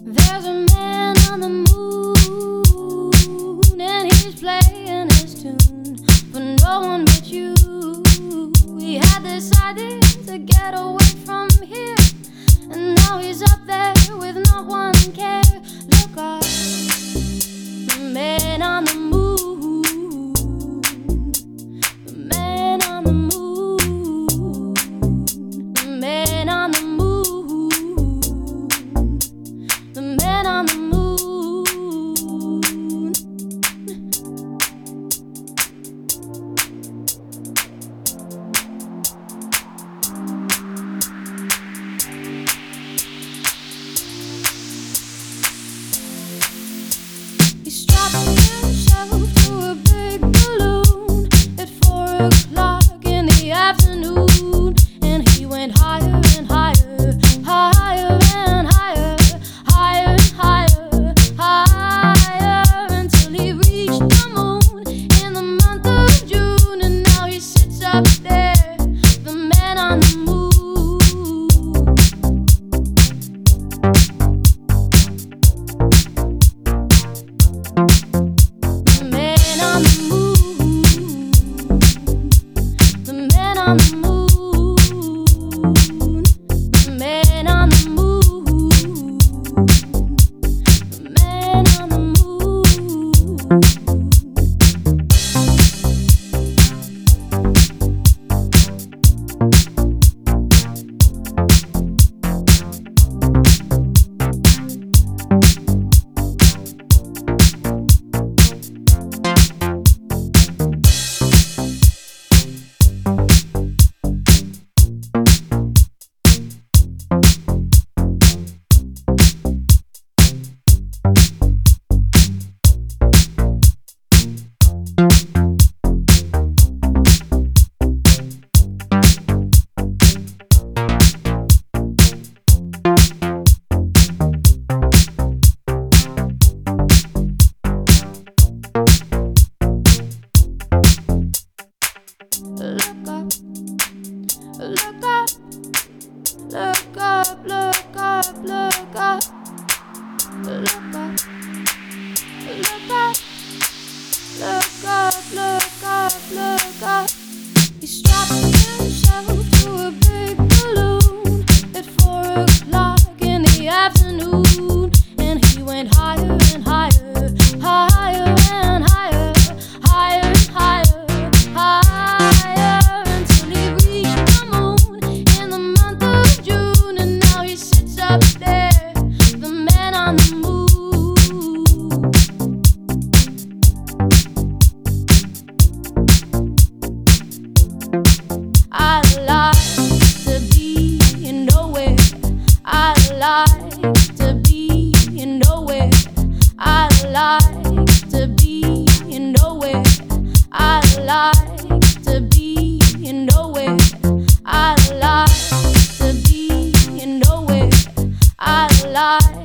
There's a man on the moon, and he's playing his tune for no one but you. He had decided to get away from here, and now he's up there with not one care. Look up, the man on the moon, the man on the moon, the man on the moon, the man on the moon. He strapped himself to a big balloon at 4 o'clock in the afternoon, and he went higher and higher, higher and higher, higher and higher, higher, until he reached the moon in the month of June, and now he sits up there, the man on the moon. The man on the moon, the man on the moon, the man on the moon, the man on the moon. Look up, look up, look up, look up, look up, look up, look up, look up, look up, look up. He strapped himself to a big balloon at 4 o'clock in the afternoon, and he went higher and higher, higher and higher, higher and higher, higher, until he reached the moon in the month of June, and now he sits up there, the man on the moon. I like to be nowhere. I like to be nowhere. I like to be nowhere. I like to be nowhere. I like to be nowhere. I like